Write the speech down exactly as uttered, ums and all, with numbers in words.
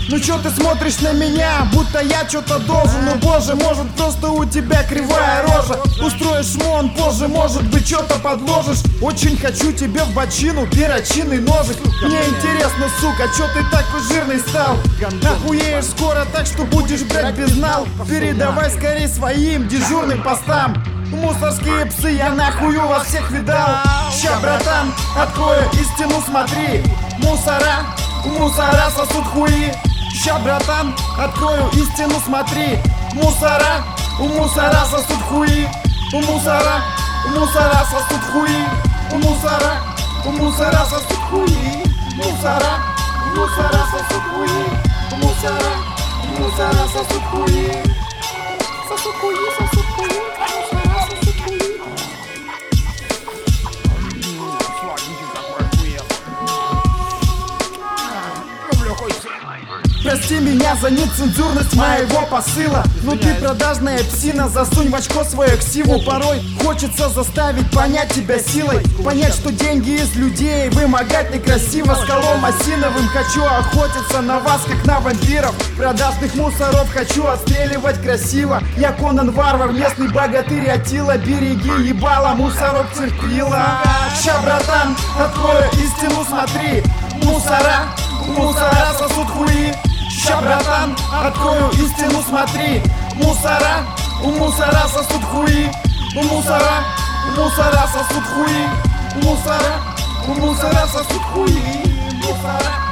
Ну чё ты смотришь на меня, будто я чё-то должен? Ну боже, может просто у тебя кривая рожа. Устроишь шмон позже, может быть чё-то подложишь. Очень хочу тебе в бочину перочинный ножик. Мне интересно, сука, чё ты такой жирный стал? Охуеешь скоро так, что будешь брать безнал. Передавай скорее своим дежурным постам. Мусорские псы, я нахую вас всех видал. Ща, братан, открою истину, смотри. Мусора, мусора сосут хуи. Ща, братан, открою истину, смотри. Мусора, у мусора сосут хуи. У мусора, у мусора сосут хуи. У мусора, у мусора сосут хуи. Мусора, мусора сосут хуи. Мусора, мусора сосут хуи. Сосут хуи, сосут хуи. Мусора сосут хуи. Прости меня за нецензурность моего посыла. Ну ты продажная псина, засунь в очко свою ксиву. Порой хочется заставить понять тебя силой. Понять, что деньги из людей вымогать некрасиво. Скалом осиновым хочу охотиться на вас, как на вампиров. Продажных мусоров хочу отстреливать красиво. Я Конан Варвар, местный богатырь Атила. Береги ебало, мусорок терпила. Ща, братан, открою истину, смотри. Мусора, мусора сосут хуи. Ща, братан, открою истину, смотри. Мусора, у мусора сосут хуи. У мусора, у мусора сосут хуи. У мусора, у мусора сосут хуи. Мусора.